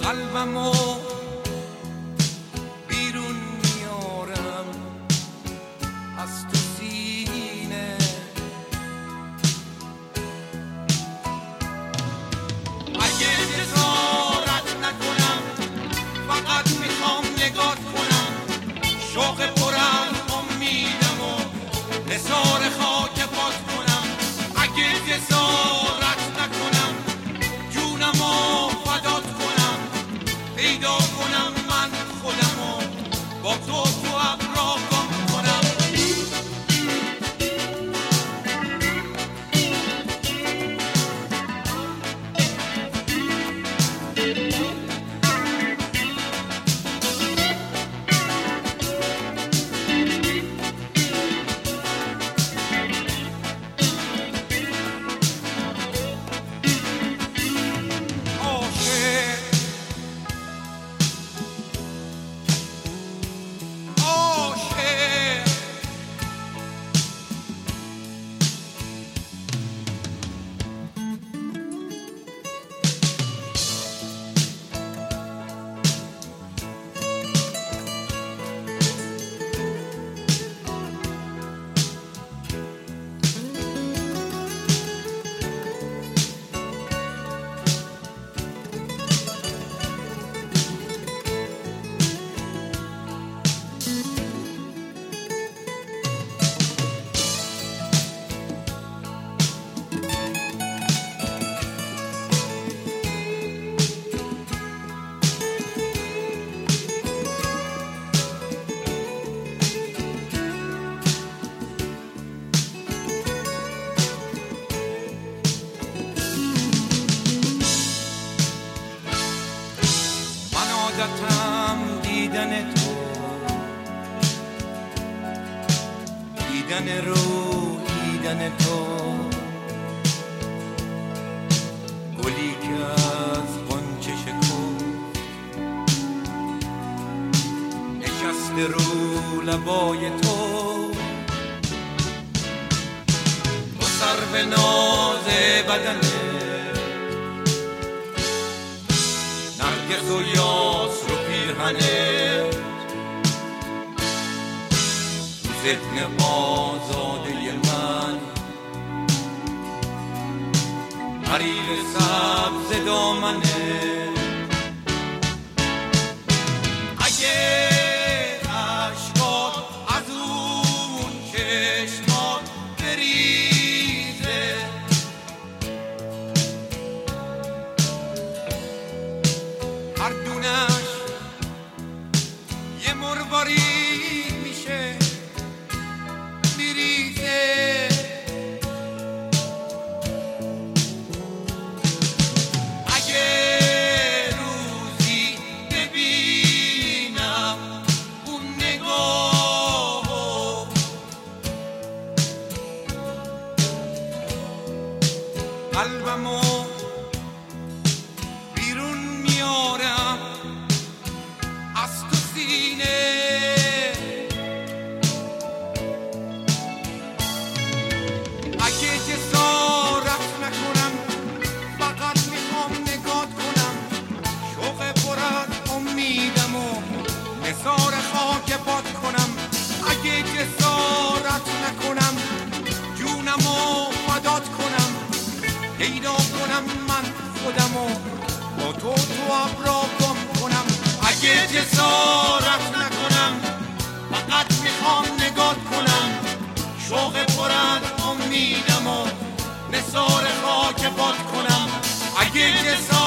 قلبمو بیرون میارم از تو سینه، اگه جسارت نکنم فقط میخوام نگات کنم، شوق پر از امیدم و نثار خاک پات کنم. اگه جسارت نکنم جونمو فدات کنم، پیدا کنم من خودمو با تو ابرا گم کنم. عادتم دیدن تو، دیدن رو دیدن تو، گلی که از غنچه شکفت نشسته رو لبای تو، با سر به ناز بدنه نرگس و یاس رو پیرهنه، تو ذهن آزاده من حریر سبز دامنه. اگه عشقات از اون چشمات بریزه، هر دونش یه مرواری میشه میریزه. اگه روزی ببینم اون نگاهو، قلبمو بیرون میارم از تو سینه. اگه جسارت نکنم فقط میخوام نگات کنم، شوق پر از امیدم و نثار خاک پات کنم. اگه جسارت نکنم جونمو فدات کنم، پیدا کنم من خودمو با تو ابرا گم کنم. اگه جسارت نکنم فقط میخوام نگات کنم، شوق پر از امیدم و نثار خاک پات کنم. اگه